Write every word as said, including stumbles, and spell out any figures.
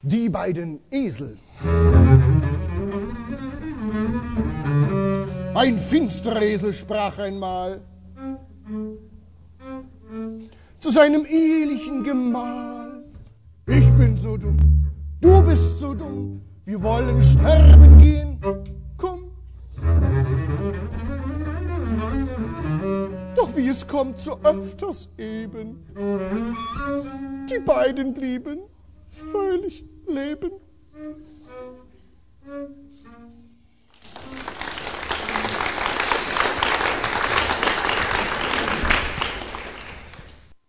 Die beiden Esel. Ein finsterer Esel sprach einmal zu seinem ehelichen Gemahl: Ich bin so dumm, du bist so dumm, wir wollen sterben gehen, komm. Doch wie es kommt, so öfters eben, die beiden blieben fröhlich leben.